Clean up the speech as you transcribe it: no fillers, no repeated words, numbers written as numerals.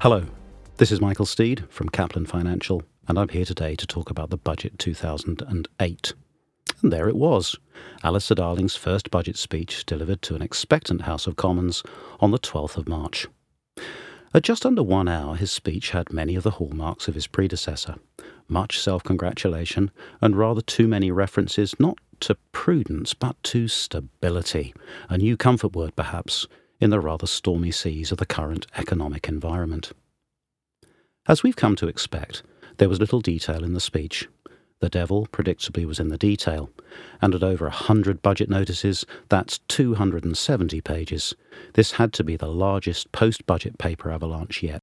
Hello, this is Michael Steed from Kaplan Financial, and I'm here today to talk about the Budget 2008. And there it was, Alistair Darling's first budget speech delivered to an expectant House of Commons on the 12th of March. At just under 1 hour, his speech had many of the hallmarks of his predecessor, much self-congratulation and rather too many references not to prudence but to stability, a new comfort word perhaps, in the rather stormy seas of the current economic environment. As we've come to expect, there was little detail in the speech. The devil, predictably, was in the detail, and at over 100 budget notices, that's 270 pages. This had to be the largest post-budget paper avalanche yet.